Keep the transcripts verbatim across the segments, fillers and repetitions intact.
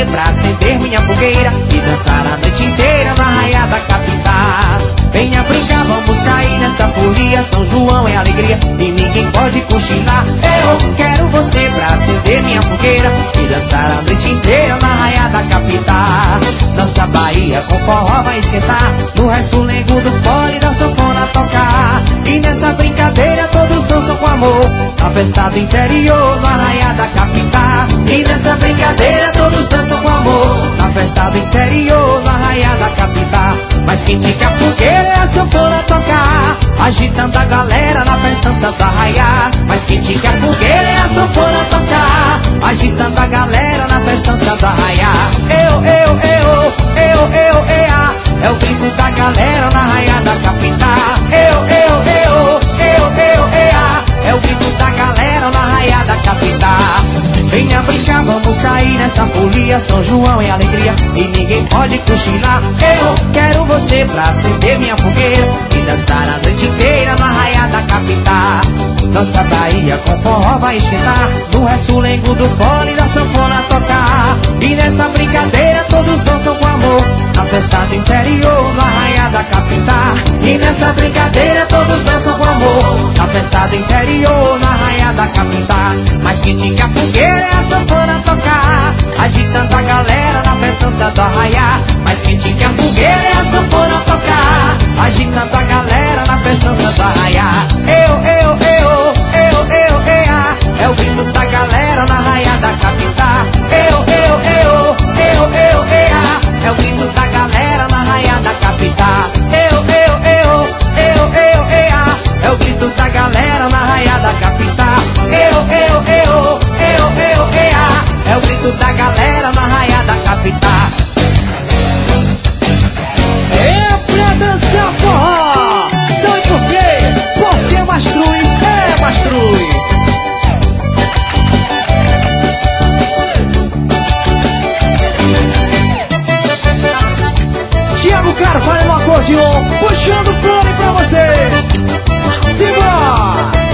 você pra acender minha fogueira e dançar a noite inteira na raia da capital. Venha brincar, vamos cair nessa folia. São João é alegria e ninguém pode cochilar. Eu quero você pra acender minha fogueira e dançar a noite inteira na raia da capital. Nossa Bahia com forró vai esquentar, no resto nego do fole da sanfona tocar. E nessa brincadeira todos dançam com amor, na festa do interior, na raia da capital. E nessa brincadeira todos dançam com amor, na festa do interior, na raia da capital. Mas quem fica fogueira é a sanfona tocar, agitando a galera na festança da raia. Mas quem fica fogueira é a sanfona tocar, agitando a galera na festança da raia. Eu, eu, eu, eu, eu, ea, é o grito da galera na raia da capital. Eu, eu, eu, eu, eu, ea, é o grito da galera na raia da capital. Venha brincar, vamos sair nessa folia. São João é alegria e ninguém pode cochilar. Eu quero você pra acender minha fogueira e dançar a noite inteira na raia da capital. Nossa Bahia com forró vai esquentar, no resto lengo do fole da sanfona tocar. E nessa brincadeira todos dançam com amor, na festa do interior, na raia da capital. E nessa brincadeira todos dançam com amor, na festa do interior, na raia da capital. Mas quem tinha fogueira é a sanfona tocar, agitando a galera na festança da raia. Mas quem tinha fogueira é a sanfona tocar, agitando a galera na festança da raia. Eu, eu, eu, eu, eu, ea, é o grito da galera na raia da capital. Eu, eu, eu, eu, eu, ea, é o grito da galera na raia da capital. Eu, eu, eu, eu, eu, ea, é o grito da galera na raia da capital. Eu, eu, eu, eu, eu, ea, é o grito da galera na raia da capital. É pra dançar forró, sabe por quê? Porque Mastruz é Mastruz. Thiago Carvalho no acordeon, puxando o fone pra você. Simbora!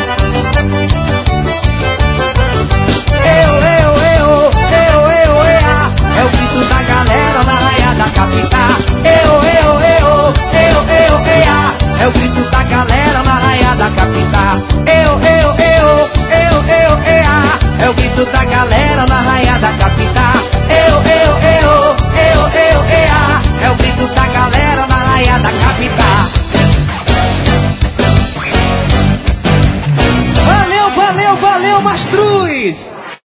Eu, eu, eu, eu, eu, ea, é o grito da galera na raia da capital. Eu, eu, eu, eu, eu, ea, é o grito da galera na raia da capital. Eu, eu, eu, eu, eu, ea, é o grito da galera na raia da capital. Eu, eu, eu, eu, eu, ea, é o grito da galera na raia da capital. Valeu, valeu, valeu, Mastruz!